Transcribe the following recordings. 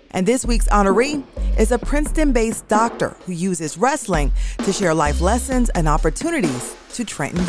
And this week's honoree is a Princeton-based doctor who uses wrestling to share life lessons and opportunities to Trenton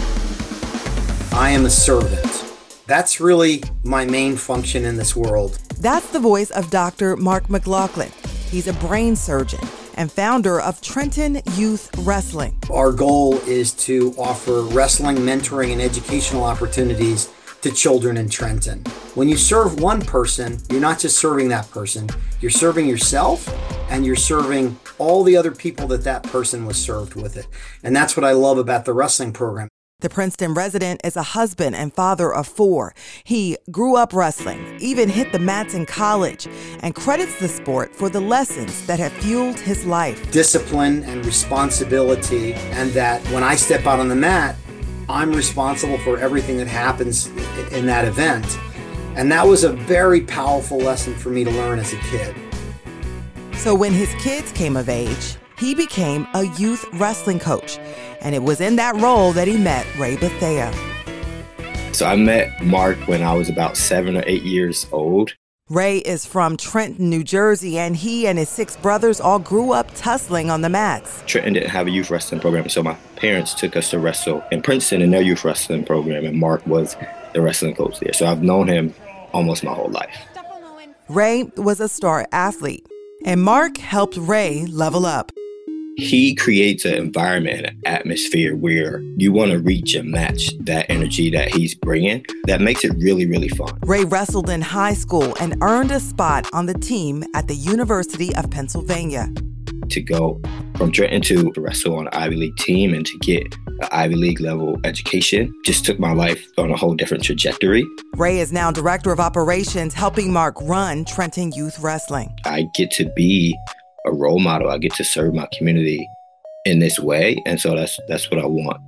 youth. I am a servant. That's really my main function in this world. That's the voice of Dr. Mark McLaughlin. He's a brain surgeon and founder of Trenton Youth Wrestling. Our goal is to offer wrestling, mentoring, and educational opportunities to children in Trenton. When you serve one person, you're not just serving that person, you're serving yourself and you're serving all the other people that person was served with it. And that's what I love about the wrestling program. The Princeton resident is a husband and father of 4. He grew up wrestling, even hit the mats in college, and credits the sport for the lessons that have fueled his life. Discipline and responsibility, and that when I step out on the mat, I'm responsible for everything that happens in that event. And that was a very powerful lesson for me to learn as a kid. So when his kids came of age, he became a youth wrestling coach. And it was in that role that he met Ray Bethea. So I met Mark when I was about 7 or 8 years old. Ray is from Trenton, New Jersey, and he and his 6 brothers all grew up tussling on the mats. Trenton didn't have a youth wrestling program, so my parents took us to wrestle in Princeton in their youth wrestling program, and Mark was the wrestling coach there. So I've known him almost my whole life. Ray was a star athlete, and Mark helped Ray level up. He creates an environment and an atmosphere where you want to reach and match that energy that he's bringing. That makes it really, really fun. Ray wrestled in high school and earned a spot on the team at the University of Pennsylvania. To go from Trenton to wrestle on an Ivy League team and to get an Ivy League level education just took my life on a whole different trajectory. Ray is now director of operations, helping Mark run Trenton Youth Wrestling. I get to be a role model. I get to serve my community in this way, and so that's what I want.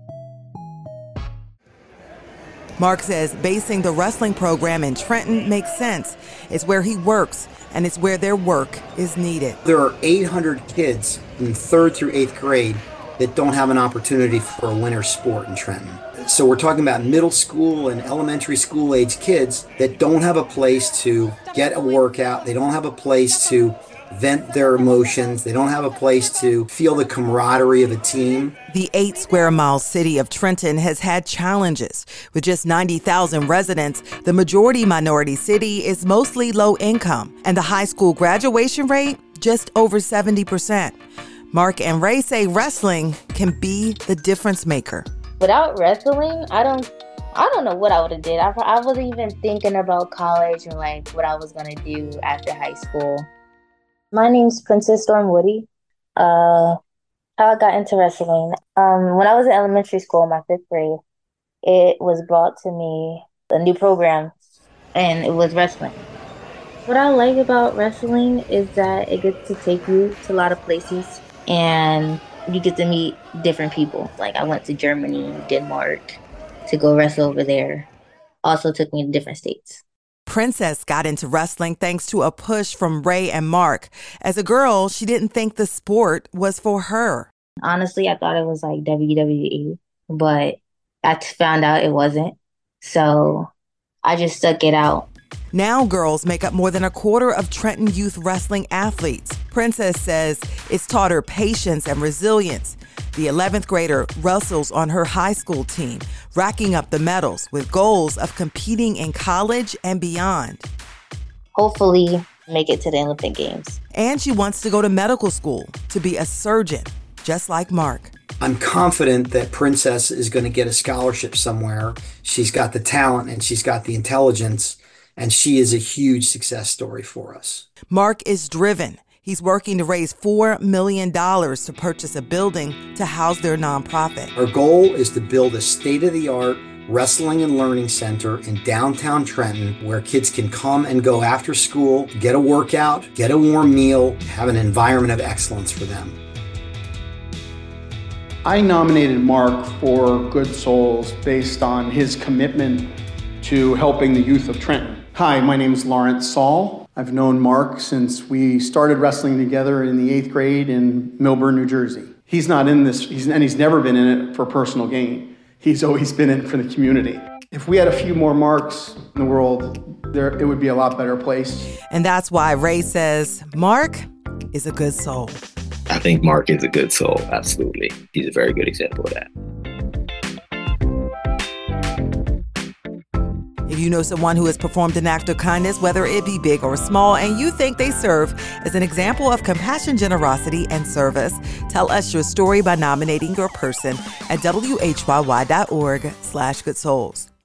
Mark says basing the wrestling program in Trenton makes sense. It's where he works, and it's where their work is needed. There are 800 kids in 3rd through 8th grade that don't have an opportunity for a winter sport in Trenton. So we're talking about middle school and elementary school age kids that don't have a place to get a workout. They don't have a place to vent their emotions. They don't have a place to feel the camaraderie of a team. The 8 square mile city of Trenton has had challenges. With just 90,000 residents, the majority minority city is mostly low income, and the high school graduation rate just over 70%. Mark and Ray say wrestling can be the difference maker. Without wrestling, I don't know what I would have did. I wasn't even thinking about college and like what I was gonna do after high school. My name's Princess Storm Woody. How I got into wrestling. When I was in elementary school in my 5th grade, it was brought to me a new program, and it was wrestling. What I like about wrestling is that it gets to take you to a lot of places, and you get to meet different people. Like I went to Germany, Denmark to go wrestle over there. Also took me to different states. Princess got into wrestling thanks to a push from Ray and Mark. As a girl, she didn't think the sport was for her. Honestly, I thought it was like WWE, but I found out it wasn't. So I just stuck it out. Now girls make up more than a quarter of Trenton youth wrestling athletes. Princess says it's taught her patience and resilience. The 11th grader wrestles on her high school team, racking up the medals with goals of competing in college and beyond. Hopefully make it to the Olympic Games. And she wants to go to medical school to be a surgeon, just like Mark. I'm confident that Princess is going to get a scholarship somewhere. She's got the talent and she's got the intelligence, and she is a huge success story for us. Mark is driven. He's working to raise $4 million to purchase a building to house their nonprofit. Our goal is to build a state-of-the-art wrestling and learning center in downtown Trenton where kids can come and go after school, get a workout, get a warm meal, have an environment of excellence for them. I nominated Mark for Good Souls based on his commitment to helping the youth of Trenton. Hi, my name is Lawrence Saul. I've known Mark since we started wrestling together in the 8th grade in Millburn, New Jersey. He's not in this, and he's never been in it for personal gain. He's always been in it for the community. If we had a few more Marks in the world, it would be a lot better place. And that's why Ray says Mark is a good soul. I think Mark is a good soul. Absolutely. He's a very good example of that. If you know someone who has performed an act of kindness, whether it be big or small, and you think they serve as an example of compassion, generosity, and service, tell us your story by nominating your person at whyy.org/goodsouls.